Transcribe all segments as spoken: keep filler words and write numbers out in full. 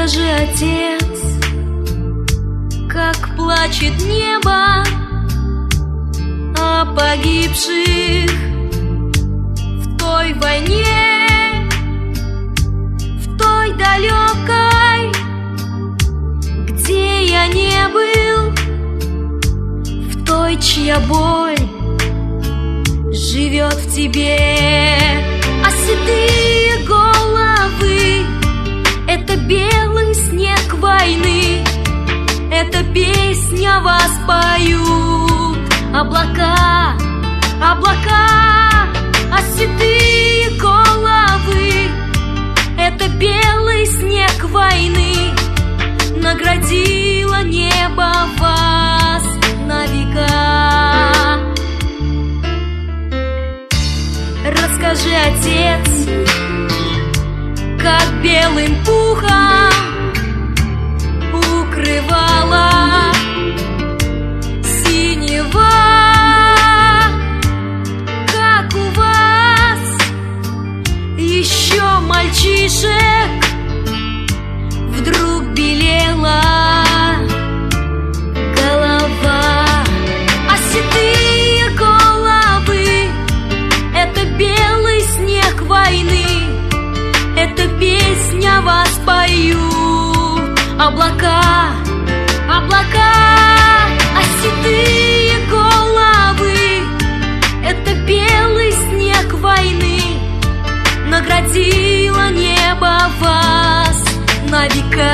Расскажи, Отец, как плачет небо о погибших в той войне, в той далекой, где я не был, в той, чья боль живет в тебе. А седые головы — это белый снег войны, эта песня вас поют облака, облака. А седые головы — это белый снег войны, наградило небо вас на века. Расскажи, Отец, как белым пухом укрывала синева, как у вас еще мальчишек вдруг белела голова. А седые головы — это белый снег войны, эта песня вас поют облака, облака. А седые головы — это белый снег войны, наградило небо вас на века.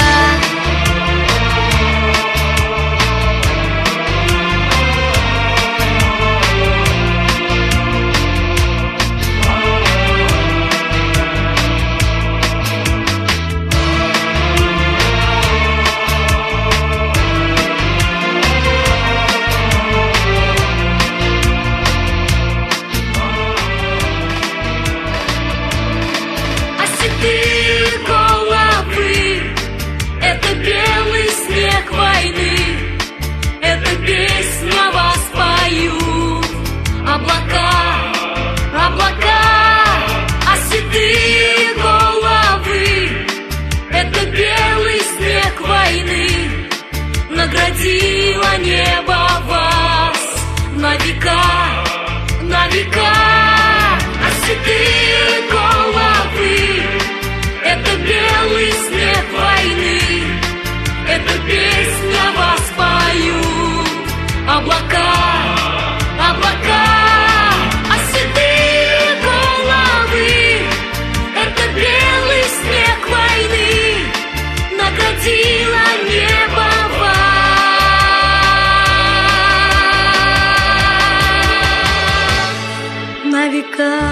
Наградило небо вас на века, на века. А седые головы — это белый снег войны, эта песня вас поют облака, облака. А седые головы — это белый снег войны, наградило небо на века.